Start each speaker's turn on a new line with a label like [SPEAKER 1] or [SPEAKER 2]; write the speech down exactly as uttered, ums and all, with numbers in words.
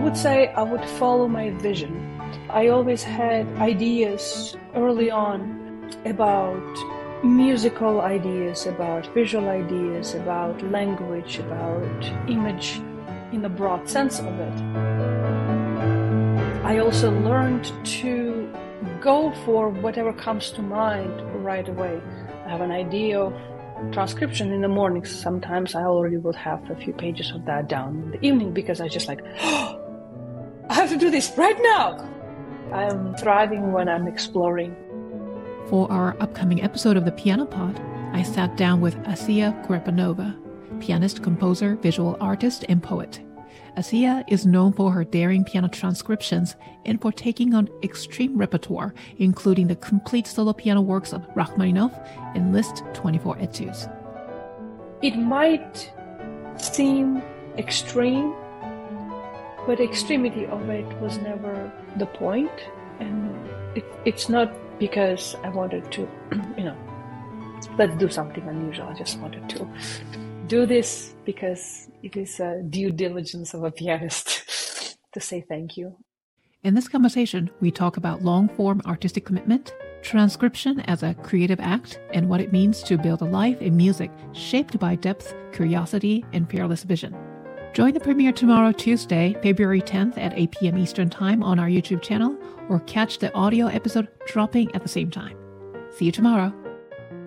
[SPEAKER 1] would say I would follow my vision. I always had ideas early on about musical ideas, about visual ideas, about language, about image in the broad sense of it. I also learned to go for whatever comes to mind right away. I have an idea of transcription in the morning. Sometimes I already will have a few pages of that down in the evening because I just like, oh, I have to do this right now. I'm thriving when I'm exploring.
[SPEAKER 2] For our upcoming episode of the Piano Pod, I sat down with Assia Kurepanova, pianist, composer, visual artist, and poet. Assia is known for her daring piano transcriptions and for taking on extreme repertoire, including the complete solo piano works of Rachmaninoff and Liszt twenty-four Etudes.
[SPEAKER 1] It might seem extreme, but the extremity of it was never the point. And it, it's not because I wanted to, you know, let's do something unusual. I just wanted to do this because it is a due diligence of a pianist to say thank you.
[SPEAKER 2] In this conversation, we talk about long-form artistic commitment, transcription as a creative act, and what it means to build a life in music shaped by depth, curiosity, and fearless vision. Join the premiere tomorrow, Tuesday, February tenth at eight p.m. Eastern Time on our YouTube channel, or catch the audio episode dropping at the same time. See you tomorrow.